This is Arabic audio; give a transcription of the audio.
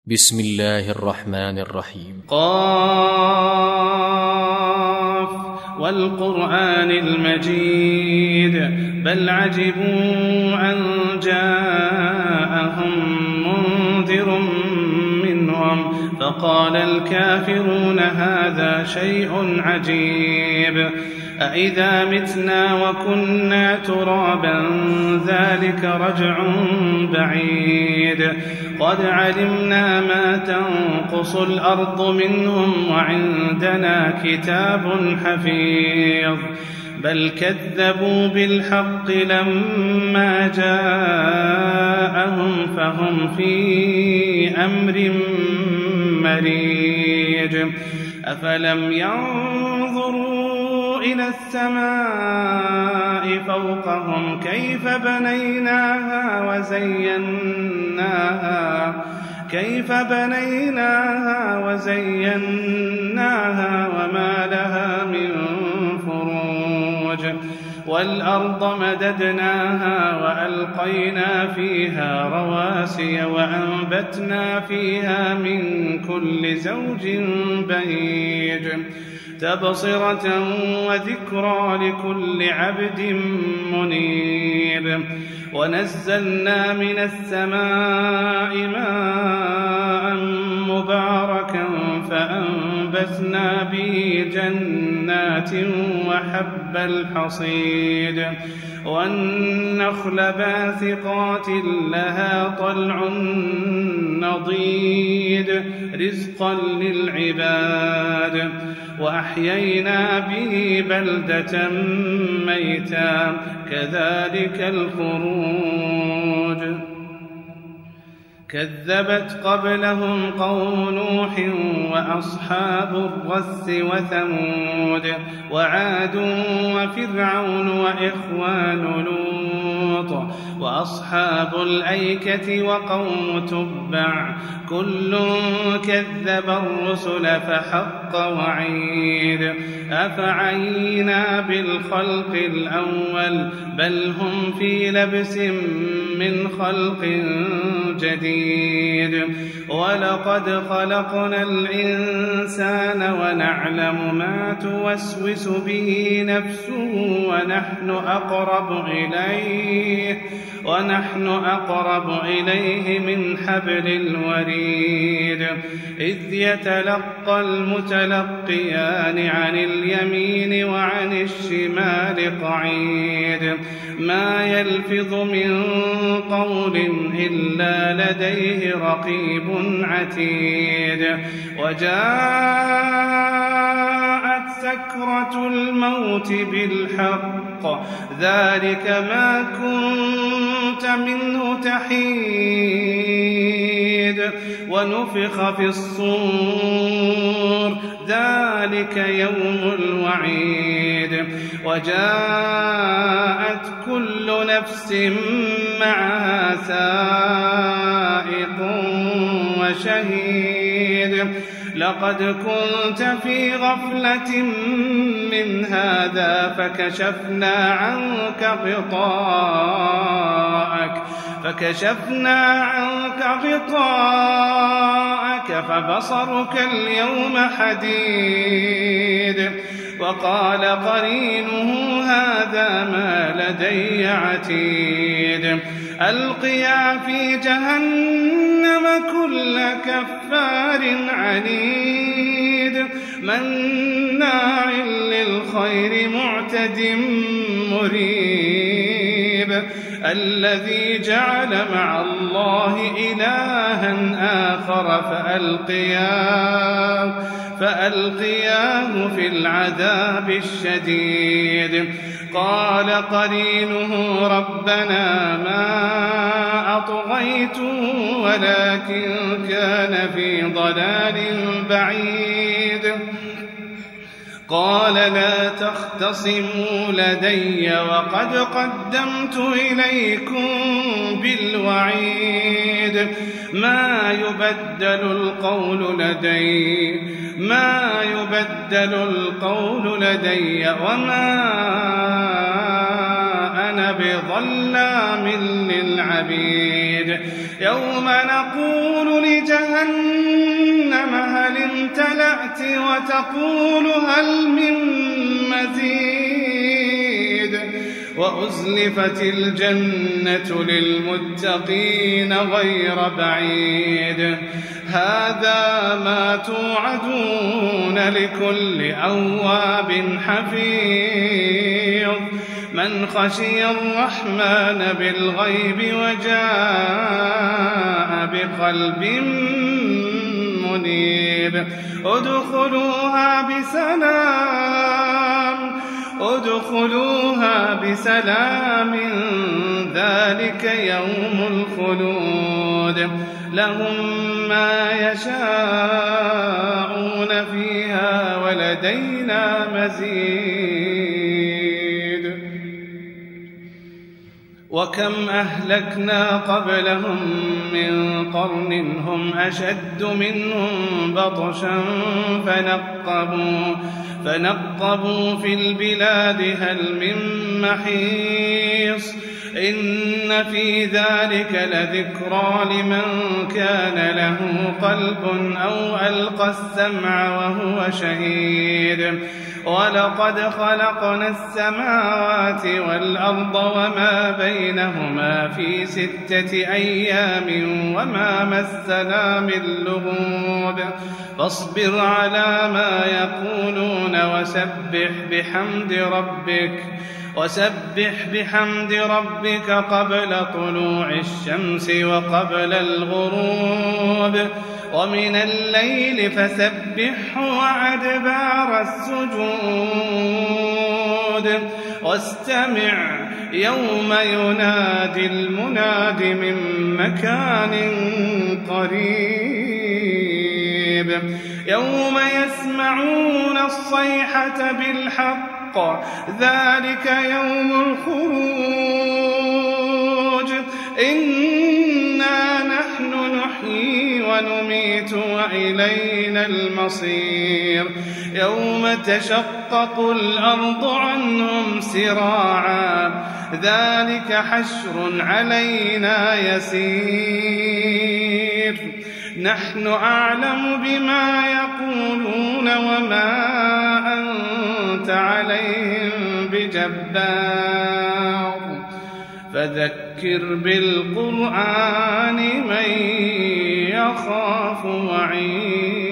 بسم الله الرحمن الرحيم. قاف والقرآن المجيد بل عجبوا أن جاءهم منذر منهم فقال الكافرون هذا شيء عجيب أإذا متنا وكنا ترابا ذلك رجع بعيد قد علمنا ما تنقص الأرض منهم وعندنا كتاب حفيظ بل كذبوا بالحق لما جاءهم فهم في أمر مريج أفلم ينظروا إلى السماء فوقهم كيف بنيناها وزيناها وما لها من فروج والأرض مددناها وألقينا فيها رواسي وأنبتنا فيها من كل زوج بهيج تبصرة وذكرى لكل عبد منيب ونزلنا من السماء ماء مباركا فأنبتنا به جنات وحب الحصيد والنخل باسقات لها طلع نضيد رزقا للعباد وأحيينا به بلدة ميتا كذلك الخروج كذبت قبلهم قوم نوح وأصحاب الرس وثمود وعاد وفرعون وإخوان لوط وأصحاب الأيكة وقوم تبع كل كذب الرسل فحق وعيد أفعينا بالخلق الأول بل هم في لبس من خلق جديد ولقد خلقنا الإنسان ونعلم ما توسوس به نفسه ونحن أقرب إليه من حبل الوريد إذ يتلقى المتلقيان عن اليمين وعن الشمال قعيد ما يلفظ من قول إلا لديه رقيب عتيد وجاءت سكرة الموت بالحق ذلك ما كنت منه تحيد ونفخ في الصور ذلك يوم الوعيد وجاءت كل نفس معها سائق وشهيد لقد كنت في غفلة من هذا فكشفنا عنك غطاءك فبصرك اليوم حديد وقال قرينه هذا ما لدي عتيد ألقيا في جهنم كل كفار عنيد مناع للخير معتد مريب الذي جعل مع الله إلها آخر فألقياه في العذاب الشديد قال قرينه ربنا ما أطغيته ولكن كان في ضلال بعيد قال لا تختصموا لدي وقد قدمت إليكم بالوعيد ما يبدل القول لدي وما كان بظلام للعبيد يوم نقول لجهنم هل امتلأت وتقول هل من مزيد وأزلفت الجنة للمتقين غير بعيد هذا ما توعدون لكل أواب حفيظ من خشي الرحمن بالغيب وجاء بقلب منيب ادخلوها بسلام ذلك يوم الخلود لهم ما يشاءون فيها ولدينا مزيد وكم أهلكنا قبلهم من قرن هم أشد منهم بطشا فنقبوا في البلاد هل من محيص إن في ذلك لذكرى لمن كان له قلب أو ألقى السمع وهو شهيد ولقد خلقنا السماوات والأرض وما بينهما في 6 أيام وما مسنا من لغوب فاصبر على ما يقولون وسبح بحمد ربك قبل طلوع الشمس وقبل الغروب ومن الليل فسبحه وأدبار السجود واستمع يوم ينادي المناد من مكان قريب يوم يسمعون الصيحة بالحق ذلك يوم الخروج إنا نحن نحيي ونميت وإلينا المصير يوم تشقق الأرض عنهم سراعا ذلك حشر علينا يسير نحن أعلم بما يقولون وما أنت عليهم بجبار فذكر بالقرآن من يخاف وعيد